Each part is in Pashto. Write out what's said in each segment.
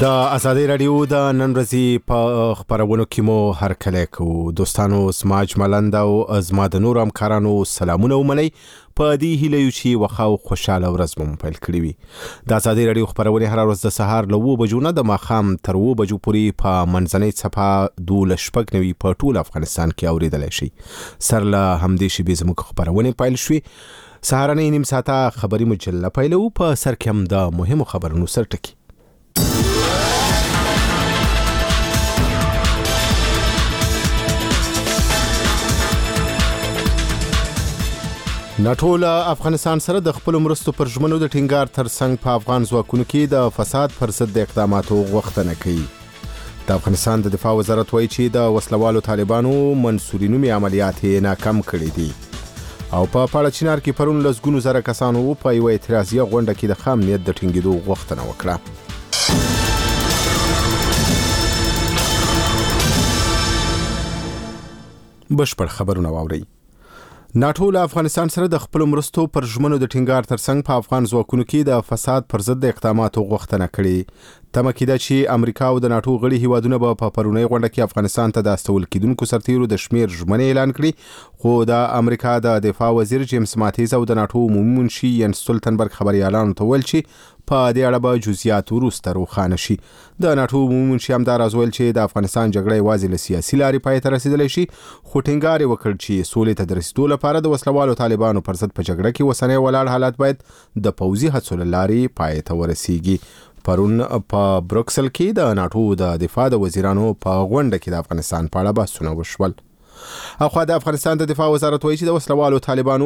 د ازادي رادیو د نن ورځې په خبرونو کې مو هر کله کو دوستانو سماج ملند او ازما د نور همکارانو سلامونه ومني په دې هیله یو چې وخاو خوشاله ورځ مو پیل کړی وي د ازادي رادیو خبرونه هر ورځ د سهار له 9 بجو نه د ماخام تر 9 بجو پورې په منځنۍ صفه 12 شپږ نوي په ټول افغانستان کې اوریدل شي سر له همدې شی به زموږ خبرونه پیل شوي سهارنۍ نیم ساعته خبري مجله پیلو په سر کې هم د مهمو خبرونو سرټکی نټول افغانستان سره د خپل مرستو پر ژمنو د ټینګار ترڅنګ په افغان ځواکونو کې د فساد پر ضد د اقداماتو غوښتنه کوي د افغانستان د دفاع وزارت وایي چې د وسلوالو طالبانو منصوري نومي عملیات ناکام کړي دي او په پاړچینار کې پرون لسګونو زره کسانو په یو اعتراضي غونډه کې د خام نیت د ټینګېدو غوښتنه وکړه بشپړ خبرونه واورئ ناتو له افغانستان سره د خپل مرستو پر ژمنو د ټینګار ترڅنګ په افغان ځواکونو کې د فساد پر ضد د اقداماتو غوښتنه کړې تمه کېده چې امریکا او د ناتو غړي هیوادونه به په پرونی غونډه کې افغانستان ته د استول کېدونکو سرتیرو د شمیر ژمنې اعلان کړي خو د امریکا د دفاع وزیر جیمز ماتیز او د ناتو عمومي منشي ین ستولتنبرګ خبريالانو ته ویل چې په دې اړه به جزئیات وروسته روښانه شي د ناتو عمومي منشي هم دا راځول چې د افغانستان جګړه یوازې له سیاسي لارې پای ته رسیدلی شي خو ټینګار وکړ چې سولې ته د رسیدو لپاره د وسلوالو طالبانو پر ضد په جګړه کې وسنۍ ولاړ حالات باید د پوځي هڅو له لارې پای ته ورسیږي پرون په بروکسل کې د ناتو د دفاع د وزیرانو په غونډه کې د افغانستان په اړه بحثونه وشول اخو د افغانستان د دفاع وزارت وایي چې د وسلوالو طالبانو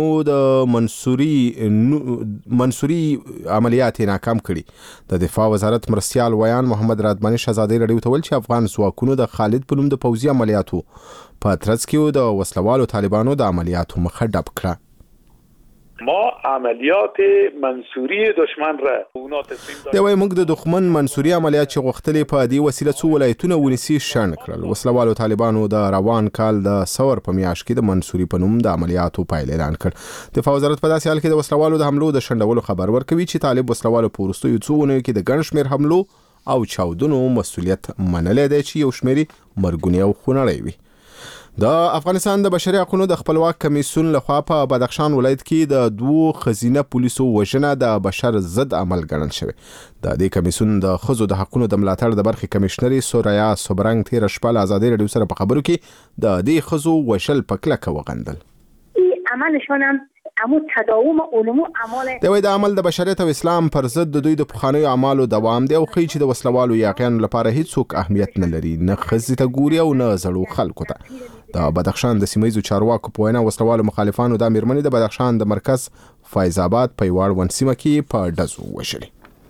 د منصوري عملیات ناکام کړي د دفاع وزارت مرستیال ویان محمد رادمنی شهزاده رډیو ته ویل چې افغان ځواکونو د خالد په نوم د پوځي عملیاتو په ترڅ کې د وسلوالو طالبانو د عملیاتو مخه ډب کړه ما عملیات منصوری دشمن را اونا تسلیم دادیم. دوی موږ د دښمن منصوری عملیات چې غوښتلې په دې وسیله څو ولایتونه ونیسي شنډ کړل وسلوالو طالبانو د روان کال د ثور په میاشت کې د منصوری په نوم د عملیاتو پایل اعلان کړ دفاع وزارت په داسې حال کې د وسلوالو د حملو د شنډولو خبر ورکوي چې طالب وسلوالو په وروستیو څو اونیو کې د ګڼ شمېر حملو او چاودنو مسؤلیت منلی دی چې یو شمېر مرګونی او خونړی وي د افغانستان د بشري حقوقو د خپلواک کمیسیون لخوا په بدخشان ولایت کې د 2 خزینه پولیسو وژنه د بشر ضد عمل ګڼل شوی د دې کمیسیون د خزو د حقوقو د ملاتړ د برخې کمشنري سوریا صبرنګ تیر شپه آزادي رادیو سره په خبرو کې د دې خزو وشل پکلک وغندل عملشون هم امو تداوم علوم اعمال دوی د عمل د بشریت او اسلام پر ضد د دوی د پخوانیو اعمالو دوام دی او خي چې د وسلوالو یاقیان لپاره هیڅ اهمیت نه لري نه خزي ته ګوري او نه زړو خلکو ته د بدخشان د سیمایي چارواکو په وینا وسلوالو مخالفانو د میرمنې د بدخشان د مرکز فیض آباد په وړ سیمه کې په ډزو وشلي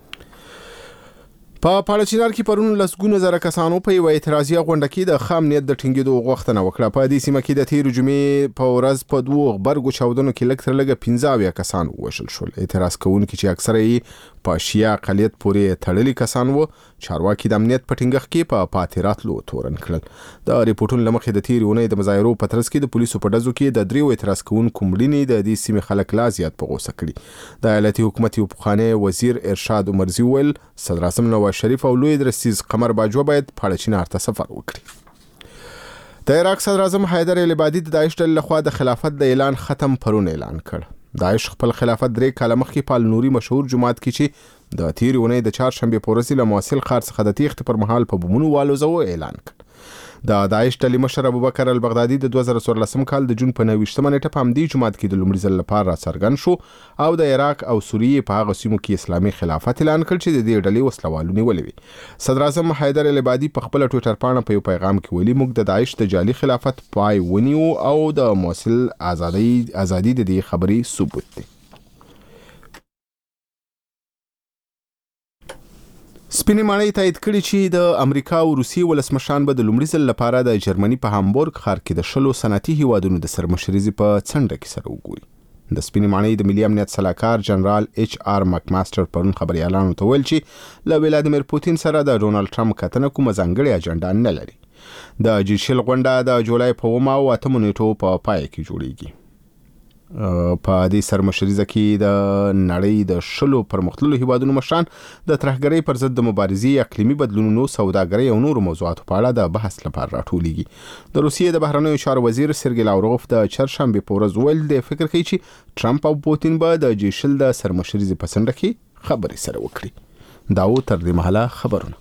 په پاړچینار کې پرون لسګونه زره کسانو په یو اعتراضي غونډه کې د خام نیت د ټینګېدو غوښتنه وکړه په دې سیمه کې د تیر جمعې په ورځ په 2 غبرګو چاودنو کې لږ تر لږه 15 کسان وژل شول اعتراض کوونکي چې اکثره یې په شیعه اقلیت پورې تړلي کسان وو چارواکي د امنیت په ټینګښت کې په پاتراتلو تورن کړل د ریپورتونو لمخې د تیر اونۍ د مظاهرو په ترڅ کې د پولیسو په ډزو کې د 3 اعتراض کوونکو مړینې د دې سیمې خلک لا زیات په غوسه کړي د ایالتي حکومت یو پخوانی وزیر ارشاد عمرزي ویل صدر اعظم نواز شریف او لوی درسیز قمر باجوه باید پاړچینار ته سفر وکړي د عراق صدر اعظم حیدر العبادي د داعش ډلې لخوا د خلافت د اعلان ختم پرون اعلان کړ داعش خپل خلافت 3 کاله مخکې په نوري مشهور جماعت کې چې د تیر اونۍ د چهارشنبه په ورځ له موصل ښار څخه د تیښتې پر مهال په بمونو والوزو اعلان کړ د داعش ډلې مشر ابوبکر البغدادي د 2014 کال د جون په 29 نیټه په همدې جماعت کې د لومړي ځل لپاره راڅرګند شو او د عراق او سوریې په هغه سیمو کې اسلامي خلافت اعلان کړ چې د دې ډلې وسلوالو نیولې وي صدر اعظم حیدر العبادي په خپل ټوئیټر باندې په یو پیغام کې ویلي موږ د داعش د جعلي خلافت پای ونیو او د موصل ازادي د دې خبرې ثبوت دی سپینې ماڼۍ تایید کړي چې د امریکا او روسیې ولسمشران به د لومړي ځل لپاره د جرمني په هامبورګ ښار کې د 10 صنعتي هیوادونو د سرمشرۍ په څنډه کې سره وګوري د سپینې ماڼۍ د ملي امنیت سلاکار جنرال ایچ آر مکماستر پرون خبريالانو ته ویل چې له ولادیمیر پوتین سره د ډونالد ټرمپ کتنه کومه ځانګړې اجنډا نه لري د جیشل غونډه د جولای په 8 نیټو په پای کې جوړیږي په دې سرمشریزه کې د نړۍ د 10 پرمختللو هیوادونو مشران د ترهګرۍ پر ضد د مبارزې، اقلیمي بدلونونو، سوداګرۍ او نورو موضوعاتو په اړه د بحث لپاره راټولېږي. د روسیې د بهرنیو چارو وزیر سرګی لاوروف د چهارشنبه په ورځ ویل د فکر کوي چې ټرمپ او پوتین به د جیشل د سرمشریزې په څنډه کې خبرې سره وکړي. دا و تر دې مهاله خبرونه.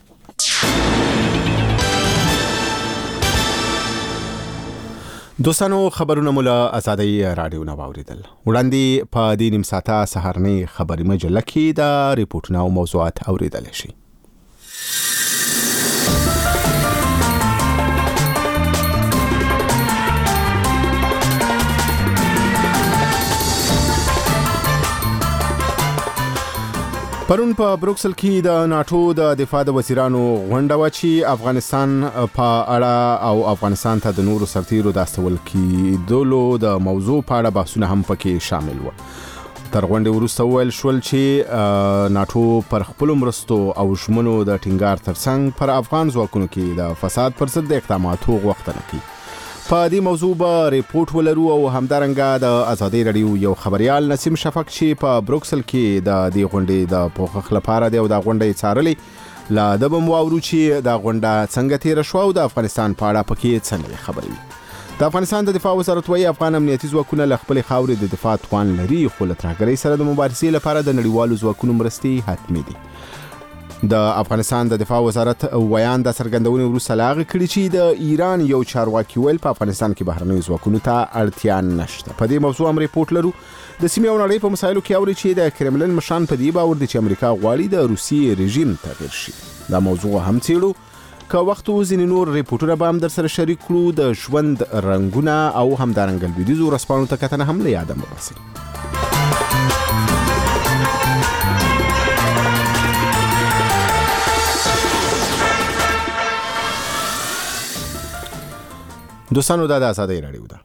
دوستانو خبرونه مولا آزادۍ رادیو نه واوریدل. وړاندې په دې نیم ساعته سهارنۍ خبري مجله کې د ریپورتونو او موضوعات اوریدل شي. پرون په بروکسل کې د ناتو د دفاع د وزیرانو غونډه و چې افغانستان په اړه او افغانستان ته د نورو سرتیرو د استول کېدلو د موضوع په اړه بحثونه هم پکې شامل و. تر غونډې وروسته ویل شول چې ناتو پر خپل مرستو او ژمنو د ټینګار ترڅنګ پر افغان ځواکونو کې د فساد پر ضد اقداماتو غوښتنه کوي. په دې موضوع به ریپورت ولرو او همدارنګه د آزادۍ رادیو یو خبريال نسیم شفق چې په بروکسل کې د دې غونډې د پوښښ لپاره دی او د غونډې څارلې لا د بم واورو چې د غونډه څنګه تیر شو او د افغانستان په اړه پکې څنګه خبري. د افغانستان د دفاع وزارت وايي افغان امنیتي ځواکونه له خپل خاورې د دفاع توان لري، خو له ترهګرۍ سره د مبارزې لپاره د نړیوالو ځواکونو مرستې حتمي دي. د افغانستان د دفاع وزارت ویان د څرګندونې وروسته لاغ کړي چې د ایران یو چارواکي ویل په افغانستان کې بهرنیو ځواکونو ته اړتیا نشته. په دې موضوع هم ریپورت لرو. د سیمې او نړۍ په مسایلو کې اوري چې د کرملن مشران په دې باور دي چې امریکا غواړي د روسیې رژیم تغیر شي. دا موضوع هم څېړو. که وخت ځینې نور ریپورتونه به هم در سره شریک کړو. د ژوند رنګونه او همدارنګه لویدیځو ورځپاڼو ته کتنه هم له یاده مه باسئ. دوستانو دا د آزادۍ رادیو ده.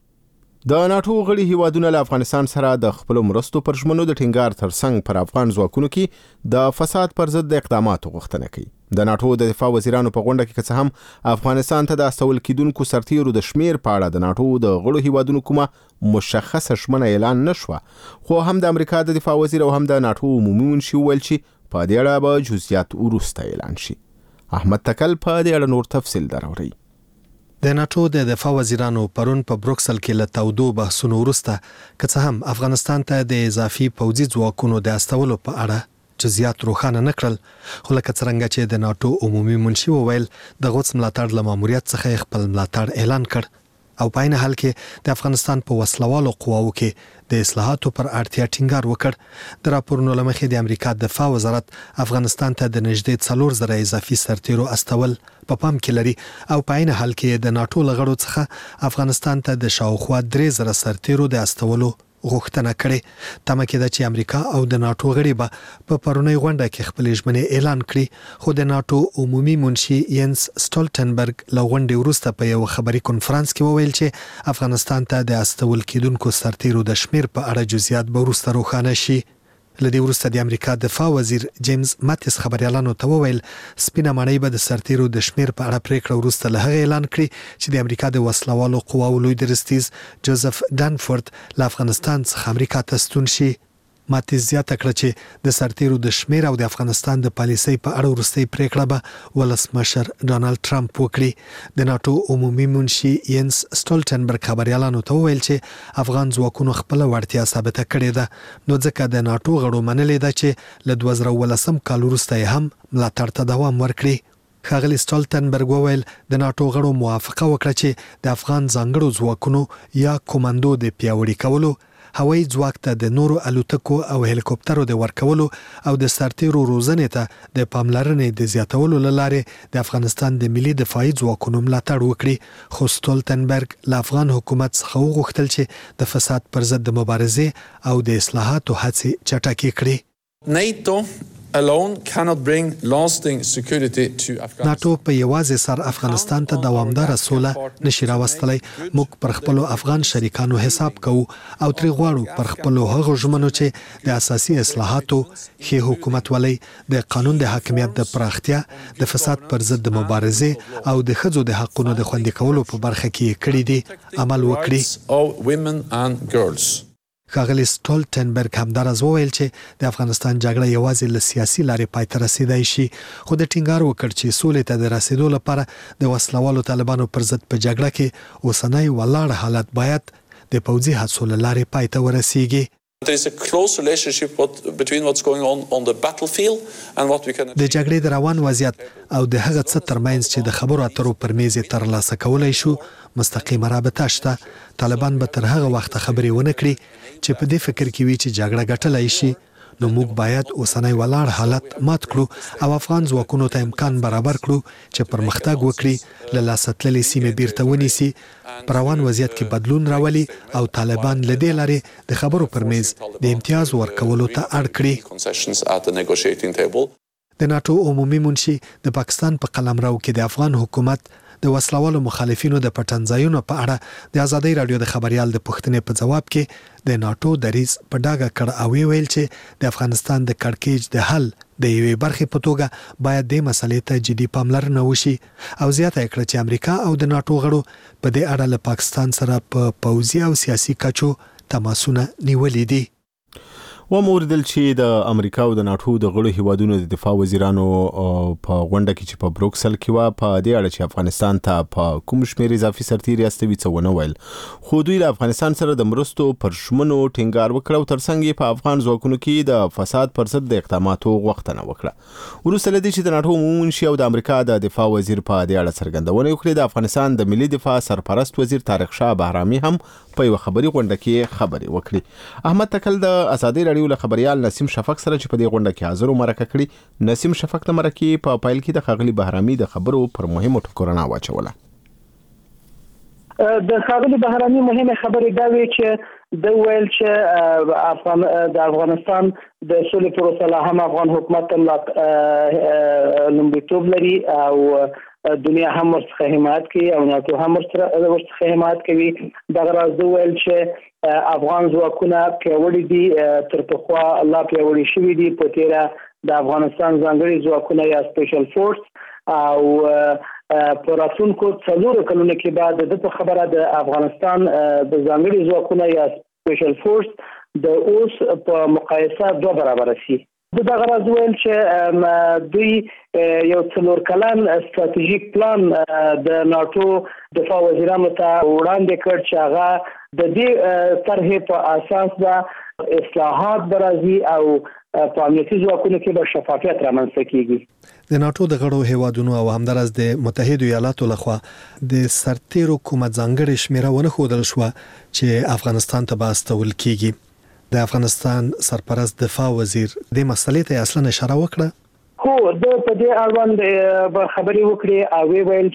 د ناتو غړي هیوادونه له افغانستان سره د خپل مرستو پر ژمنو د ټینګار ترڅنګ پر افغان ځواکونو کې د فساد پر ضد اقداماتو غوښتنه کوي. د ناتو د دفاع وزیرانو په غونډه کې که هم افغانستان ته د استول کېدونکو سرتیرو د شمیر په اړه د ناتو د غړو هیوادونو کومه مشخصه ژمنه اعلان نشوه، خو هم د امریکا د دفاع وزیر او هم د ناتو عمومي منشي ویل چې په دې اړه به جزئیات وروسته اعلان شي. احمد تکل په دې اړه نور تفصیل دراوړي. د ناتو د دفاع وزیرانو پرون په بروکسل کې له تودو بحثونو وروسته که څه هم افغانستان ته د اضافي پوځي ځواکونو د استولو په اړه جزئیات روښانه نه کړل، خو لکه څرنګه چې د ناتو عمومي منشي وویل د غوڅ ملاتړ له ماموریت څخه خپل ملاتړ اعلان کړ او په عین حال کې د افغانستان په وسلوالو قواو کې د اصلاحاتو پر اړتیا ټینګار وکړ. د راپورونو له مخې د امریکا دفاع وزارت افغانستان ته د نږدې 4000 اضافي سرتیرو استول په پام کې لري او په عین حال کې د ناتو لغړو څخه افغانستان ته د شاوخوا 3000 سرتیرو د استولو غوښتنه کړې. تمه کېده چې امریکا او د ناتو غړي به په پرونی غونډه کې خپل ژمنې اعلان کړي، خو د ناتو عمومي منشي ینس سټولټنبرګ له غونډې وروسته په یو خبري کنفرانس کې وویل چې افغانستان ته د استول کېدونکو سرتیرو د شمیر په اړه جزئیات به وروسته روښانه شي. لدی وروسته د امریکا دفاع وزیر جیمز ماتیس خبريالانو ته وویل سپینه مړی به د سرتیرو د شمیر په اړه پریکړه وروسته له هغه اعلان کړي چې د امریکا د وسلوالو قواو لوی درستیز جوزف دانفورد له افغانستان څخه امریکا ته ستون شي. ماتیس زیاته کړه چې د سرتیرو د شمیر او د افغانستان د پالیسۍ په اړه وروستۍ پریکړه به ولسمشر ډانلډ ټرمپ وکړي. د ناتو عمومي منشي ینس سټولټنبرګ خبريالانو ته وویل چې افغان ځواکونو خپل وړتیا ثابته کړې ده، نو ځکه د ناتو غړو منلې ده چې له 2013 کال وروسته هم ملاتړ ته دوام ورکړي. ښاغلي سټولټنبرګ وویل د ناتو غړو موافقه وکړه چې د افغان ځانګړو ځواکونو یا کوماندو د پیاوړي کولو، هوایي ځواک ته د نورو الوتکو او هلیکوپټرو د ورکولو او د سرتیرو روزنې ته د پاملرنې د زیاتولو لپاره د افغانستان د ملي دفاعي ځواکونو ملاتړ وکړي. خو سټولټنبرګ له افغان حکومت څخه وغوښتل چې د فساد پر ضد د مبارزې او د اصلاحاتو هڅې چټکې کړي. NATO alone cannot bring lasting security to Afghanistan. ناتو په یوازې سر افغانستان ته دوامدار سوله نشي راوستلی. موږ پر خپل افغان شریکانو حساب کوو او تری غواړو پر خپل هغو ژمنو چې د اساسي اصلاحاتو، ښه حکومت ولۍ، د قانون د حاکمیت د پراختیا، د فساد پر ضد د مبارزې او د ښځو د حقونو د خوندي کولو په برخه کې کړي دي عمل وکړي. ښاغلی سټولټنبرګ همدارس وویل چې د افغانستان جګړه یوازې له سیاسي لارې پای ته رسیدای شي، خو د ټینګار وکړ چې سولې ته د رسیدو لپاره د وسلوالو طالبانو پر ضد په جګړه کې اوسنی ولاړ حالت باید د پوځي هڅو له لارې پای ته ورسیږي. There is a close relationship between what's going on the battlefield and what we can د جګړې د روان وضعیت او د هغه څه ترمنځ چې د خبرو اترو پر میز ترلاسه کولای شو مستقیمه رابطه شته. طالبان به تر هغه وخت خبرې ونه کړي چې په دې فکر کې وي چې جګړه ګټلای شي. نو موږ باید اوسنی ولاړ حالت مات کړو او افغان ځواکونو ته امکان برابر کړو چې پرمختګ وکړي، له لاسه تللې سیمې بیرته ونیسي، په روان وضعیت کې بدلون راولي او طالبان له دې لارې د خبرو پر میز د امتیاز ورکولو ته اړ کړي. د ناتو عمومي منشي د پاکستان په قلمرو کې د افغان حکومت د وسلوالو مخالفینو د پټنځایونو په اړه د ازادۍ رادیو د خبريال د پوښتنې په جواب کې د ناتو دریځ په ډاګه کړ او ویل چې د افغانستان د کړکېچ د حل د یوې برخې په توګه باید د مسلې ته جدي پاملرنه وشي او زیاته کړه چې امریکا او د ناتو غړو په دې اړه له پاکستان سره په پوځي او سیاسي کچو تماسونه نیولې دي. وموردل چې د امریکا او د ناتو د غړو هیوادونو د دفاع وزیرانو په غونډه کې چې په بروکسل کې و په دې اړه چې افغانستان ته په کوم شمېر اضافي سرتیري استوي څه ونه ویل، خو دوی له افغانستان سره د مرستو پر ژمنو ټینګار وکړ او ترڅنګ یې په افغان ځواکونو کې د فساد پر ضد د اقداماتو غوښتنه وکړه. وروسته له دې چې د ناتو عمومي منشي او د امریکا د دفاع وزیر په دې اړه څرګندونه وکړه، د افغانستان د ملي دفاع سرپرست وزیر طارق شاه بهرامي هم په یو خبري غونډه کې خبرې وکړي. احمد تکل د ازادۍ رادیو له خبريال نسیم شفق سره چې په دې غونډه کې حاضر مرکه کړي، نسیم شفق د مرکې په پایل کې د خاغلی بهرامي د خبرو پر مهمو ټکو نه واچوله. د خاغلی بهرامي مهمه خبرې دا وی چې د ویل چې د افغانستان د سولې پروسه لا هم افغان حکومت لومړیتوب لري او دنیا هم ورڅخه حمایت کوي او ناتو هم ورڅخه حمایت کوي. دغه راز د ویل چې افغان ځواکونه پیاوړي دي، تر پخوا لا پیاوړي شوي دي. په تیره د افغانستان ځانګړي ځواکونه یا سپیشل فورس او په راتلونکو 4 کلونو کې بعد د خبره د افغانستان د ځانګړي ځواکونه یا سپیشل فورس د اوس په مقایسه 2 برابر شي. دغه راز ویل چې دوی یو 4 کلن استراتیژیک پلان د ناتو دفاع وزیرانو ته وړاندې کړ چې هغه د دې طرحې په اساس د اصلاحات برازي او په امنیتي ځواکونو کې به شفافیت رامنځته کیږي. د ناتو د غړو هیوادونو او همدارس د متحده ایالاتو لخوا د سرتیرو کومه ځانګړې شمیره ونه ښودل شوه چې افغانستان ته به استول کیږي. د افغانستان سرپرست دفاع وزیر د مسلې ته اصلا اشاره وکړه. خو د په دې اړوند خبرې وکړي او ویل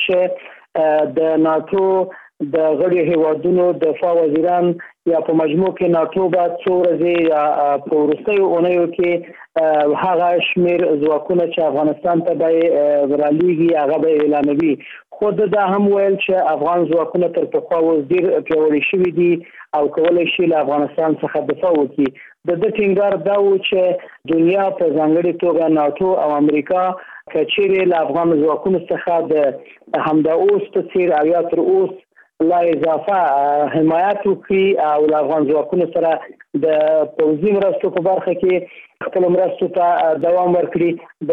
چې د ناتو د غړي هیوادونو دفاع وزیران یا په مجموع کې ناتو بعد 2 ورځې یا په وروستیو اونیو کې هغه شمیر ځواکونه چې افغانستان ته به رالیږي هغه به اعلانوي. خود دا هم ویل چې افغان ځواکونه تر پخوا اوس ډیر پیاوړي شوي دي او کولای شي له افغانستان څخه دفاع وکړي. د ټینګار دا و چې دنیا په ځانګړي توګه ناتو او امریکا کچېرې له افغان ځواکونو څخه د همدا اوس په څیر او یا تر اوس لا اضافه حمایت وکړي او له افغان ځواکونو سره د پوځي مرستو په برخه کې خپل مرستو ته دوام ورکړي.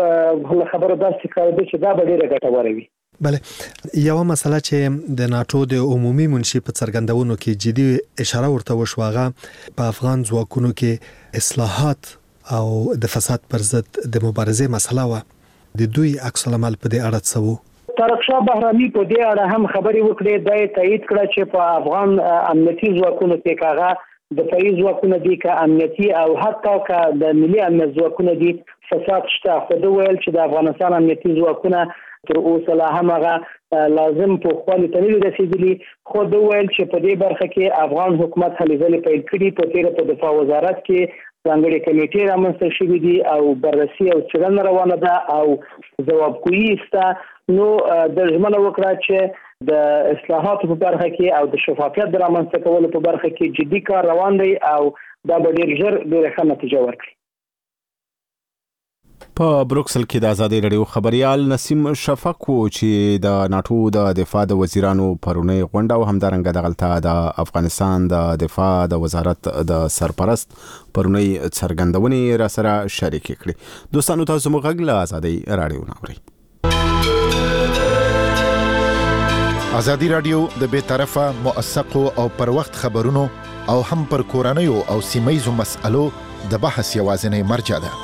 د خبرو داسې کار دی چې دا به ډیره ګټوره وي. بله، یو مسله چې د ناتو د عمومي منشي په څرګندونو کې جدي اشاره ورته وشوه، هغه په افغان ځواکونو کې اصلاحات او د فساد پر ضد د مبارزې مسله وه. د دوی عکس العمل په دې اړه څه و؟ طارق شاه بهرامي په دې اړه هم خبرې وکړې. دا تایید کړه چې په افغان امنیتي ځواکونو کې کاغه د فریض ځواکونه دي که امنیتي او حتی که د ملي امنیت ځواکونه دي فساد شته. خو دا ویل چې د افغانستان امنیتي ځواکونه تر اوسه لا هم هغه لازم په خپل تنوي رسیدلی. خو دا ویل چې په دې برخه کې افغان حکومت هلې ځلې پیل کړي. په تیره په دفاع وزارت کې ځانګړي کمیټې رامنځته شوې دي او بررسي او څېړنه روانه ده او ځوابګویي شته. نو د ژمنه وکړه چې د اصلاحاتو په برخه کې او د شفافیت د رامنځته کولو په برخه کې جدي کار روان دی او دا به ډېر ژر ډېره ښه نتیجه ورکړي. په بروکسل کې د ازادي رادیو خبريال نسیم شفق چې د ناتو د دفاع د وزیرانو پرونی غونډه او همدارنګه د غلطه د افغانستان د دفاع د وزارت د سرپرست پرونی څرګندونې را سره شریک کړي. دوستانو تاسو موږ له ازادي رادیو ناوړي. ازادي رادیو د بے طرفه موثقو او پر وخت خبرونو او هم پر کورنیو او سیمایزو مسألو د بحث یوازینی مرجع ده.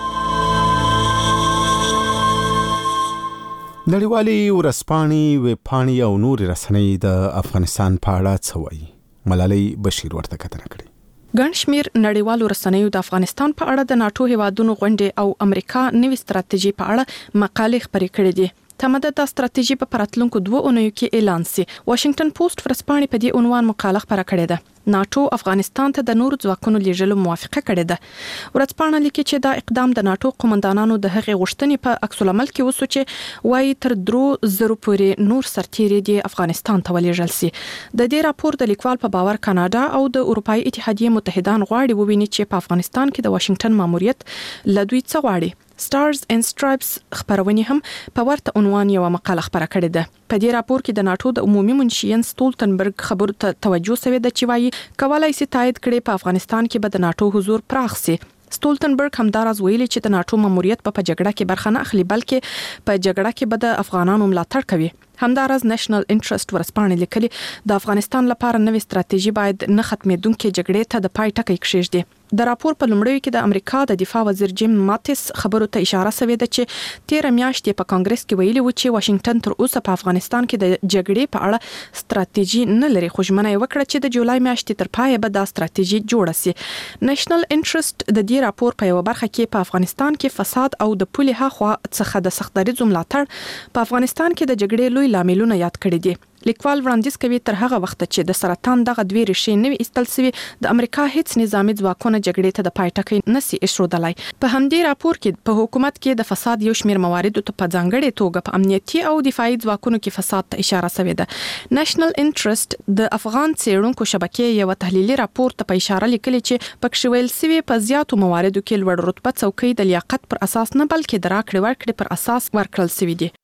نړیوالي ورځپاڼې ویبپاڼې او نور رسنۍ د افغانستان په اړه څه وایي؟ ملالۍ بشیر ورته کتنه کړې. ګڼ شمېر نړیوالو رسنیو د افغانستان په اړه د ناتو هیوادونو غونډې او امریکا نوې ستراتیژي په اړه مقالې خپرې کړې دي. تمده د ستراتیژي په پراتلونکو 2 اونیو کې اعلان سي. واشنگټن پوسټ ورځپاڼې په دې عنوان مقاله خپره کړې ده. ناتو افغانستان ته د نورو ځواکونو لیږلو موافقه کړې ده. ورځپاڼه لیکي چې دا اقدام د ناتو قومندانانو د هغې غوښتنې په عکس العمل کې وسو چې وايي تر 3,000 پورې نور سرتیري د افغانستان ته ولېږل سي. د دې راپور د لیکوال په باور کاناډا او د اروپאי اتحادیې متحدان غواړي وویني چې په افغانستان کې د واشنگټن ماموریت لدوی څه غواړي. Stars and Stripes خبرونه هم په ورته عنوان یو مقاله خبره کړې ده. په دې راپور کې د ناتو د عمومي منشي ستولتنبرګ خبرو ته توجه شوې ده چې وايي کولای شي تایید کړي په افغانستان کې به د ناتو حضور پراخ سي. ستولتنبرګ همداراز ویلي چې د ناتو ماموریت په جګړه کې برخه نه اخلي بلکې په جګړه کې به د افغانانو ملاتړ کوي. همداراز نېشنل انټرست ورسپانې لیکلي د افغانستان لپاره نوې ستراتیژي باید نه ختمېدونکې جګړې ته د پای ټکی کېږدي. د راپور په لومړیو کې د امریکا د دفاع وزیر جیم ماتیس خبرو ته اشاره شوې ده چې 13 میاشتې په کانګرس کې ویلي و چې واشنگټن تر اوسه په افغانستان کې د جګړې په اړه ستراتیژي نه لري، خو ژمنه یې وکړه چې د جولای میاشتې تر پایه به دا ستراتیژي جوړه شي. نېشنل انټرست د دې راپور په یو برخه کې په افغانستان کې فساد او د پولې هاخوا څخه د سختدریځو ملاتړ په افغانستان کې د جګړې لوی لاملونه یاد کړي دي. لیکوال وړاندیز کوي تر هغه وخت چې د سرطان دغه 2 ریښې نوي ایستل سوي د امریکا هیڅ نظامی ځواکونه جګړې ته د پای ټکی نسی ایښودلای. په همدې راپور کې په حکومت کې د فساد یو شمېر مواردو ته په ځانګړې توګه په امنیتي او دفاعي ځواکونو کې فساد ته اشاره شوې ده. نېشنل انټرست د افغان څېړونکو شبکې یو تحلیلي راپور ته په اشاره لیکلي چې پکې ویل سوي په زیاتو مواردو کې لوړ رتبه څوکۍ د لیاقت پر اساس نه بلکې د راکړې ورکړې پر اساس ورکړل سوي دي.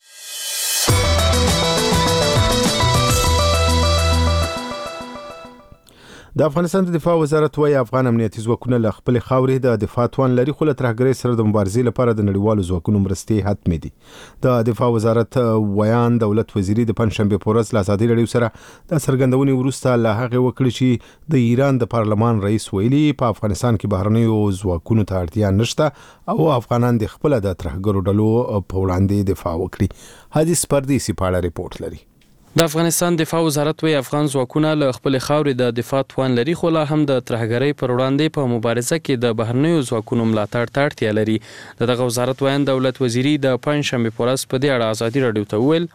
د افغانستان د دفاع وزارت وايي افغان امنیتي ځواکونه له خپل خاورې د دفاع توان لري، خو له ترهګرۍ سره د مبارزې لپاره د نړیوالو ځواکونو مرستې حتمي دي. د دفاع وزارت ویان دولت وزیری د پنځشنبه په ورځ له ازادي رادیو سره د څرګندونې وروسته له هغه وکړي چې د ایران د پارلمان رئیس ویلي په افغانستان کې بهرنیو ځواکونو ته اړتیا نشته او افغانان د خپل د ترهګرو ډلو په وړاندې دفاع وکړي. حدیث پردیسی په اړه ریپورت لري. د افغانستان دفاع وزارت وی افغان ځواکونه له خپل خاورې د دفاع توان لري، خو لا هم د ترهګرۍ پر وړاندې په مبارزه کې د بهرنیو ځواکونو ملاتړ ته اړتیا لري. دغه وزارت ویان دولت وزیری د پنځشنبه په ورځ په دې اړه ازادي رادیو ته ویل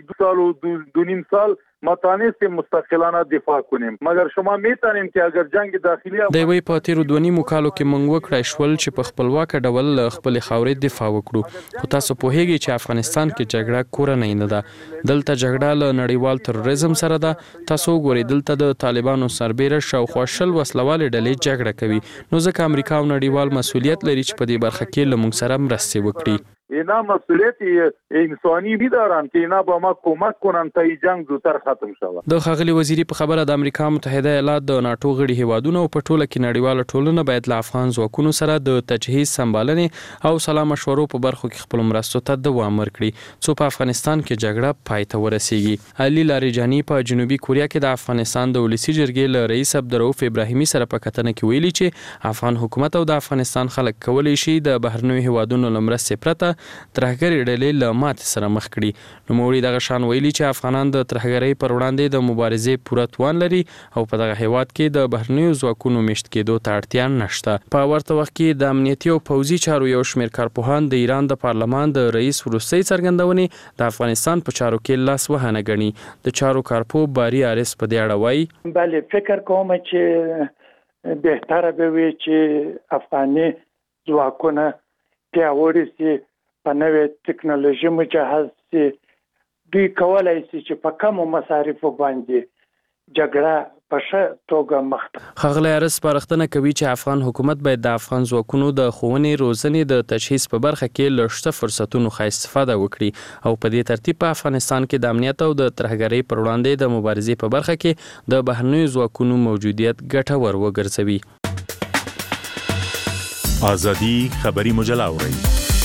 چې د 2 سال ما تانست مستقلانه دفاع کنیم، مگر شما میتونین که اگر جنگ داخلي د وی په تیرو 2 کالو کې موږ وکړای شول چې په خپلواک ډول خپل خاورې دفاع وکړو، خو تاسو پوهیږئ چې افغانستان کې جګړه کورنۍ نه ده، دلته جګړه له نړیوال تروریزم سره ده. تاسو ګورئ دلته د طالبانو سربېره شاوخوا 20 وسلوالې ډلې جګړه کوي، نو ځکه امریکا او نړیوال مسؤلیت لري چې په دې برخه کې له موږ سره مرسته وکړي. اینا مسئولیت انسانی بیدارن که اینا با ما کمک کنن تا این جنگ زودتر ختم شود. د ښاغلي وزیری په خبره د امریکا متحده ایالات د ناتو غړي هیوادونو په ټوله کې نړیواله ټولنه باید له افغان ځواکونو سره د تجهیز، سمبالنې او سلا مشورو په برخو کې خپل مرستو ته دوام ورکړي څو په افغانستان کې جګړه پای ته ورسیږي. علي لاریجانی په جنوبي کوریا کې د افغانستان د ولسی جرګې له رئیس عبدالرؤف ابراهیمي سره په کتنه کې ویلي چې افغان حکومت او د افغانستان خلک کولی شي د بهرنیو هیوادونو له مرستې پرته ترهګرۍ ډلې له ماتې سره مخ کړي. نوموړي دغه شان ویلي چې افغانان د ترهګرۍ پر وړاندې د مبارزې پوره توان لري او په دغه هیواد کې د بهرنیو ځواکونو میشت کېدو ته اړتیا نشته. په ورته وخت کې د امنیتي او پوځي چارو یو شمېر کارپوهان د ایران د پارلمان د رئیس وروستۍ څرګندونې د افغانستان په چارو کې لاس وهنه ګڼي. د چارو کارپوه باری آرس په دې اړه وایي بله فکر کوم چې بهتره به وي چې افغاني ځواکونه پیاوړي سي، په نوې ټکنالوژي مجهز سي، دوی کولای شي چې په کمو مصارفو باندې جګړه په ښه توګه مخ ته. ښاغلی ارس سپارښتنه کوي چې افغان حکومت باید د افغان ځواکونو د ښوونې روزنې د تجهیز په برخه کې له شته فرصتونو ښه استفاده وکړي او په دې ترتیب په افغانستان کې د امنیت او د ترهګرۍ پر وړاندې د مبارزې په برخه کې د بهرنیو ځواکونو موجودیت ګټور وګرځوي. ازادي خبري مجله اوري.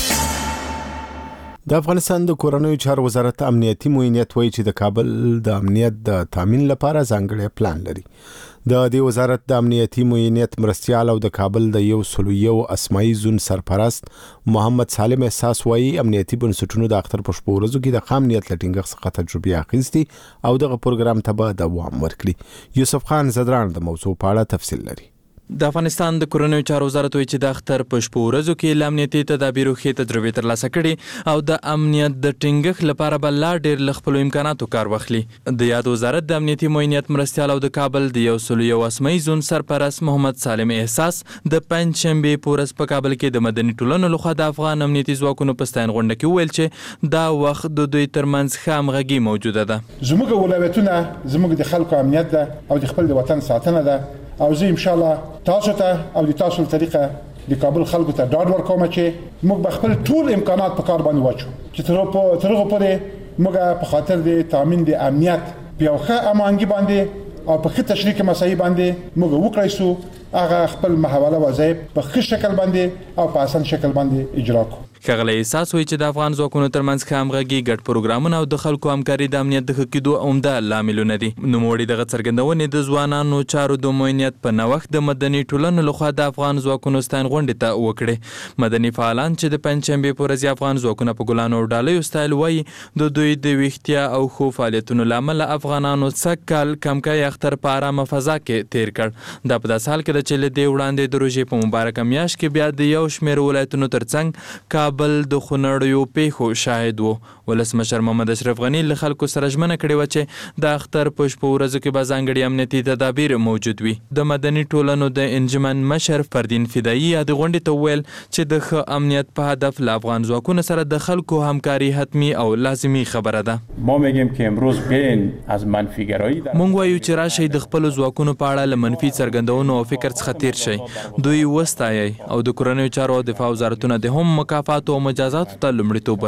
د افغانستان د کورنیو چارو وزارت امنیتي معاینت وایي چې د کابل د امنیت د تامین لپاره ځانګړی پلان لري. د دې وزارت د امنیتي معاینت مرستیال او د کابل د 101 اسماعي زون سرپرست محمد سالم احساس وایي امنیتي بنسټونو د اختر په شپو ورځو کې د خام نیت لټینګ څخه تجربه اخیستي او دغه پروګرام ته به دوام ورکړي. یوسف خان زدران د موضوع په اړه تفصیل لري. د افغانستان د کورنیو چارو وزارت وایي چې د اختر په شپو ورځو کې امنیتي تدابیرو ښې تجربې ترلاسه کړي او د امنیت د ټینګښت لپاره به لا ډېر له خپلو امکاناتو کار واخلي. د یاد وزارت د امنیتي معاینت مرستیال او د کابل د 101 اسماعي زون سرپرست محمد سالم احساس د پنځشنبې په ورځ په کابل کې د مدني ټولنو لخوا د افغان امنیتي ځواکونو په ستاین غونډه کې وویل چې دا وخت د دوی ترمنځ ښه همغږي موجوده ده. زموږ ولایتونه زموږ د خلکو امنیت ده او د خپل وطن ساتنه ده او زه ان شاء الله تاسو ته او د تاسو طریقه د کابل خلکو ته ډاډ ورکوم چې موږ به خپل ټول امکانات په کار باندې واچو چې تر هغه پورې موږ په خاطر د تامین د امنیت په یو ښه امانګي باندې او په ښه تشریک مسایي باندې موږ وکړای شو هغه خپل محوله وظایف په ښه شکل باندې او په اسان شکل باندې اجرا کړو. ښاغلی احساس وایي چې د افغان ځواکونو ترمنځ ښه همغږي ګډ پروګرامونه او د خلکو همکاري د امنیت د ښه کېدو عمده لاملونه دي. نوموړي دغه څرګندونې د ځوانانو چارو د معاینت په نوښت د مدني ټولنو لخوا د افغان ځواکونو ستاین غونډې ته وکړې. مدني فعالان چې د پنځشنبې په ورځ افغان ځواکونه په ګلانو او ډالیو ستایل وایي د دوی د ویښتیا او ښو فعالیتونو له امله افغانانو سږ کال کمکای اختر په ارامه فضا کې تیر کړ. دا په داسې حال کې ده چې له دې وړاندې د روژې په مبارکه میاشت کې بیا د یو شمېر ولایتونو ترڅنګ کابل د خونړیو پیښو شاهد و. ولسمشر محمد اشرف غني له خلکو سره ژمنه کړې وه چې د اختر په شپو ورځو کې به ځانګړي امنیتي تدابیر موجود وي. د مدني ټولنو د انجمن مشر فردین فدایي د غونډې ته وویل چې د ښه امنیت په هدف له افغان ځواکونو سره د خلکو همکاري حتمي او لازمي خبره ده. ما میگیم که امروز بین از منفیگرایی مونږ وایو چې راشئ د خپلو ځواکونو په اړه له منفي څرګندونو او فکر څخه تیر شئ، دوی وستایئ او د کورنیو چارو او دفاع وزارتونه د هم مکافات او مجازاتو ته لومړیتوب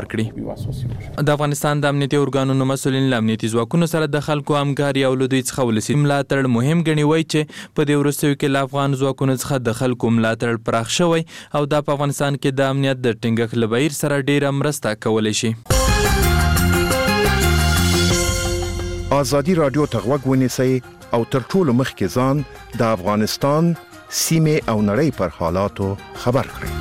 ورکړي. د افغانستان د امنیتي ارګانونو مسؤلین له امنیتي ځواکونو سره د خلکو همکاري او له دوی څخه ولسي ملاتړ مهم ګڼي. وایي چې په دې وروستیو کې له افغان ځواکونو څخه د خلکو ملاتړ پراخ شوی او دا په افغانستان کې د امنیت د ټینګښت له بهیر سره ډیره مرسته کولی شي. ازادي رادیو ته غوږ ونیسئ او تر ټولو مخکې ځان د افغانستان سیمې او نړۍ پر حالاتو خبر کړئ.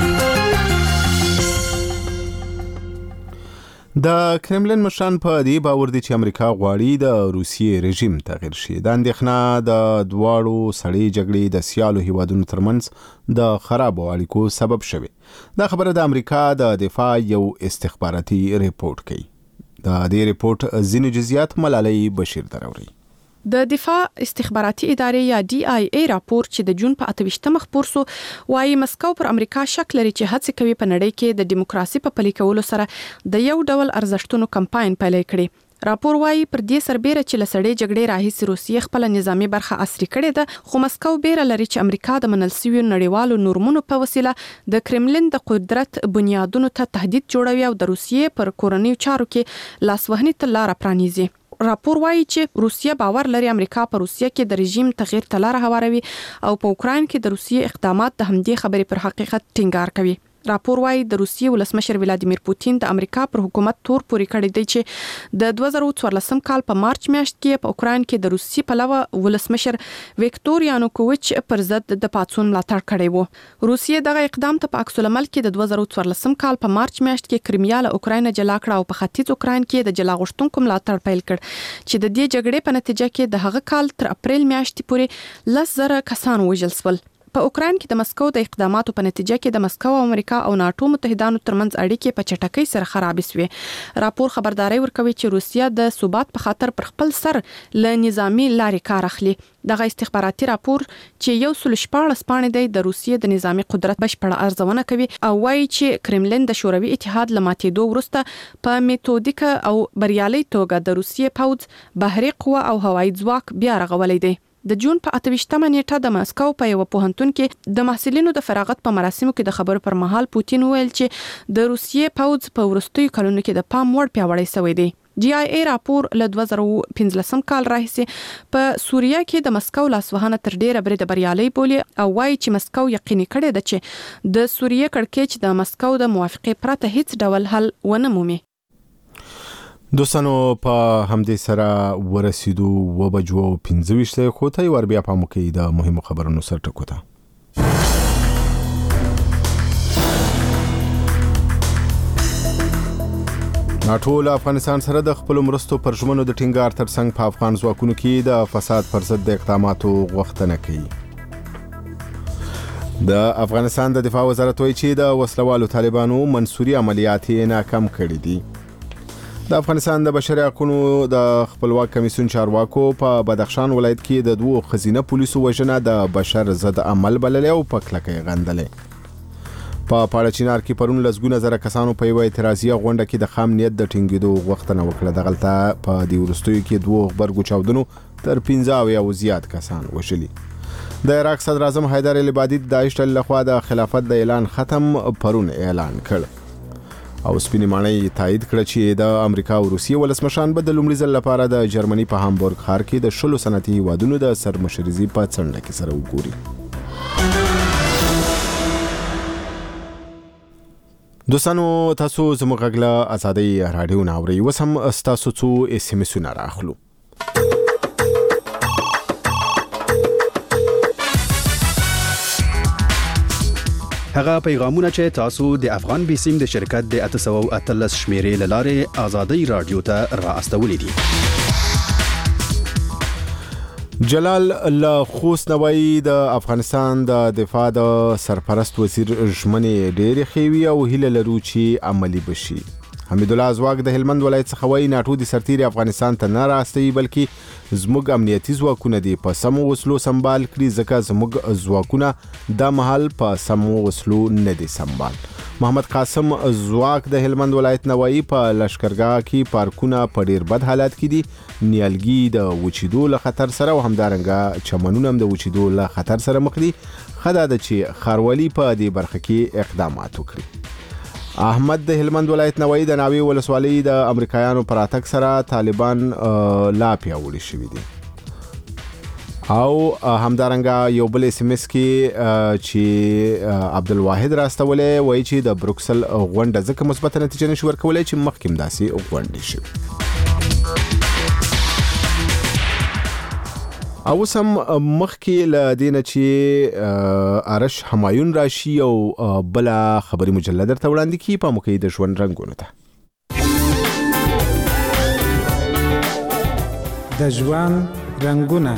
د کرملین مشران په دې باور دي چې امریکا غواړي د روسیې رژیم تغیر شي. د اندېښنه د دواړو سړې جګړې د سیالو هیوادونو ترمنځ د خرابو اړیکو سبب شوه. دا خبره د امریکا د دفاع یو استخباراتي ریپورت کوي. د دې ریپورت ځینې جزئیات ملالۍ بشیر دراوري. د دفاع استخباراتي ادارې یا DIA راپور چې د جون په 28 خبر سو وايي مسکو پر امریکا شک لري چې هڅه کوي په نړۍ کې د دیموکراسي په پلي کولو سره د یو ډول ارزښتونو کمپاین پیل کړي. راپور وايي پر دې سربېره چې لسړې جګړې راهیسې روسیې خپل نظامی برخه عصري کړې ده، خو مسکو بیره لري چې امریکا د منل شویو نړیوالو نورمونو په وسیله د کرملین د قدرت بنیادونو ته تهدید جوړوي او د روسیې پر کورنیو چارو کې لاسوهنې ته لار پرانیزي. راپور وايي چې روسیه باور لري امریکا په روسیه کې د رژیم تغییر ته لار هواروي او په اوکراین کې د روسیې اقدامات د همدې خبرې پر حقیقت ټینګار کوي. راپور وايي د روسیې ولسمشر ولادیمیر پوتین د امریکا پر حکومت تور پورې کړی دی چې د 2014 کال په مارچ میاشت کې په اوکراین کې د روسي پلوه ولسمشر ویکتور یانوکوویچ پر ضد د پاتسون ملاتړ کړی وو. روسیې دغه اقدام ته په عکس العمل کې د 2014 کال په مارچ میاشت کې کرمیا له اوکراین جلا کړه او په ختیځ اوکراین کې د جلا غوښتونکو ملاتړ پیل کړ چې د دې جګړې په نتیجه کې د هغه کال تر اپریل میاشتې پورې 10,000 کسان وژل شول. په اوکران کې د مسکو د اقداماتو په نتیجه کې د مسکو او امریکا او ناتو متحدانو ترمنځ اړیکې په چټکۍ سره خراب شوې. راپور خبرداري ورکوي چې روسیا د ثبات په خاطر پر خپل سر له نظامی لارې کار اخلي. دغه استخباراتي راپور چې 114 پاڼې دی د روسیې د نظامی قدرت بشپړه ارزونه کوي او وايي چې کرملین د شوروي اتحاد له ماتېدو وروسته په میتودیک او بریالي توګه د روسیې پوځ، بحري قوه او هوایي ځواک بیا رغولی دی. د جون په 28مه نیټه د مسکو په یو پوهنتون کې د محصلینو د فراغت په مراسمو کې د خبرو پر مهال پوتین وویل چې د روسیې پوځ په وروستیو کلونو کې د پام وړ پیاوړی شوی دی. GIA راپور له 2015 کال راهیسې په سوریه کې د مسکو لاسوهنه تر ډیره برید بریالي بولي او وايي چې مسکو یقیني کړی ده چې د سوریه کړکېچ د مسکو د موافقې پرته هیڅ ډول حل ونه مومي. دوستانو په همدې سره ورسېدو 2:25 کوته ور بیا په موکي د مهمو خبرونو سره ټکوته. ناټو له افغانستان سره د خپل مرستو پر ژمنو د ټینګار ترڅنګ په افغان ځواکونو کې د فساد پر ضد د اقداماتو غوښتنه کوي. د افغانستان د دفاع وزارت وایي چې د وسلوالو طالبانو منصوري عملیات ناکام کړي دي. د افغانستان د بشري حقوقو د خپلواک کمیسیون چارواکو په بدخشان ولایت کې د 2 خزینه پولیسو وژنه د بشر ضد عمل بللې او په کلکه غندلې. په پاړچینار کې پرون لسګونه زره کسانو په یو اعتراضي غونډه کې د خام نیت د ټینګېدو غوښتنه وکړه. دغلته په دې ورستیو کې 2 غبرګو چاودنو تر 15 او زیات کسان وشلي. د عراق صدر اعظم حیدر العبادي د داعش لخوا د خلافت د اعلان ختم پرون اعلان کړ او سپینې ماڼۍ تایید کړ چې د امریکا او روسیې ولسمشران به د لومړي ځل لپاره د جرمني په هامبورګ ښار کې د 10 صنعتي هیوادونو د سرمشرزي په څنډه کې سره وګوري. دوستانو تاسو زموږ غږ له آزادۍ رادیو نه اورئ. اوس هم ستاسو څو SMS-ونه راخلو. هغه پیغامونه چې تاسو د افغان بیسیم د شرکت د 813 شمیرې لاره آزادۍ رادیو ته را استولې دي. جلال الله خوست نوایی د افغانستان د دفاع د سرپرست وزیر ژمنې ډېرې خوي او هیله لرو چې عملی بشي. حمید الله ازواق د هلمند ولایت څخه وایي ناټو د سرتیر افغانستان ته نه راستي بلکې زموږ امنیتي ځواکونه دي په سمو وسلو سمبال کړي ځکه زموږ ځواکونه د محل په سمو وسلو نه دي سمبال. محمد قاسم زواق د هلمند ولایت نوایی په لشکرګاه کې پارکونه په ډیر بد حالت کې دي. نیالګي د وچیدو له خطر سره او همدارنګه چمنونه هم د وچیدو له خطر سره مخ دي. خدای د چې خاروالي په دې برخه کې اقدامات وکړي. احمد د هلمند ولایت نوایی د ناوی ولسوالۍ د امریکایانو پر اتک سره طالبان لا پیاوړي شوي دي. او همدارنګه یو بل SMS کې چې عبدالواحد راستولې وایي چې د بروکسل غونډه ځکه مثبت نتیجه نشي ورکولای چې مخکې داسې غونډې شي. او سم مخکې ل دینه چې ارش همایون راشي او بلا خبري مجله درته وړاندې کی په موکي د ژوند رنگونه ته د ژوند رنگونه.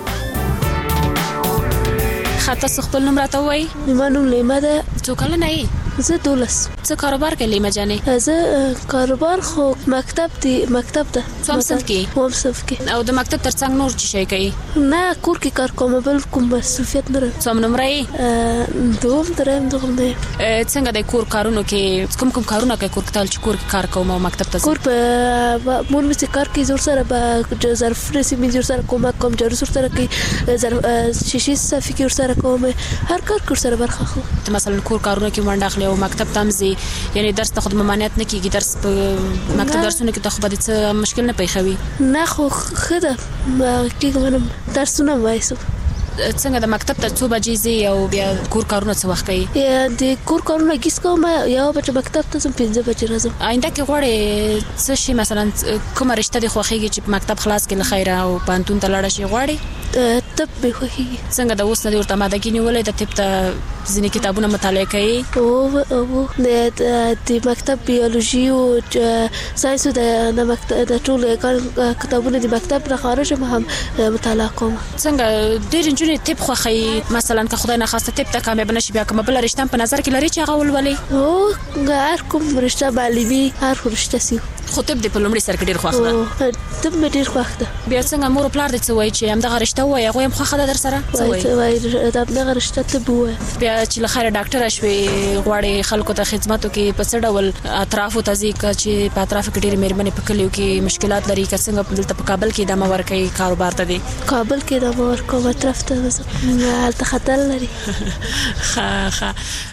خاطر خپل نوم راته وای. میمانو لیمه ده. څو کلنه یې؟ زه 12. څه کاروبار کوي لیمه جانې؟ زه کاروبار خو مکتب دی، مکتب ده. څوم صنف کې؟ وم صنف کې. او د مکتب ترڅنګ نور څه شي کوي؟ نه کور کې کار کوم بل کوم مسؤلیت نه لرم. څوم نمبر یې؟ دوم دریم دوم نه. څنګه د کور کارونو کې کوم کارونه کوي کور کې چې کور کې کار کوم او مکتب ته؟ کور په مون مې کار کې زور سره به ظرف رسي مې زور سره کوم جارو سره کې شیشې صفي کې سره کوم هر کار کور سره برخه خو. مثلا کور کارونه کې منډه او مکتب تمزي یعنی درس ته خود ممانعت نه کیږي. درس په مکتب درسونه کې ته خو به څه مشکل نه پیښوي؟ نه خو خده کېږم منم درسونه وایسو. څنګه د مکتب ته څو بجې ځي او بیا کور کارونه څه وخت کوي؟ د کور کارونه کیس کوم یا بچ مکتب ته زم 5 بجې راځم. آینده کې غواړي څه شي مثلا کوم رشته د خوخيږي چې مکتب خلاص کې لخيره او پانتون ته لاړ شي غواړي؟ طب به خوښي څنګه د اوس نه ورته مادګی نیولې د طب ته ځینې کتابونه مطالعه کوي او د مکتب بیولوژي او ساينس د مکتب د ټول کتابونه د مکتب نه خارج هم مطالعه کوم. څنګه ډېر نجونې طب خوښي مثلا که خدای نه خواسته طب ته کامیاب نشي بیا کوم بل رشته په نظر کې لري چې هغه ولولي؟ او هر کوم رشته معلمي هر رشته سي خو طب د په لومړي سر کې ډېر خوښ ده. طب مې ډېر خوښ ده. بیا څنګه مور پلار دې څه وایي چې همدغه رشته وایي هغوی هم خوښه ده در سره؟ څه وایي همدغه رشته طب وایي. بیا چې له خیره ډاکټره شوې غواړې خلکو ته خدمت وکړې په څه ډول اطرافو ته ځې که چې په اطرافو کې ډېرې مېرمنې په کلیو کې مشکلات لري که څنګه دلته په کابل کې ادامه ورکوي کاروبار ته دې؟ کابل کې ادامه ورکوم اطراف ته هلته خطر لري. ښه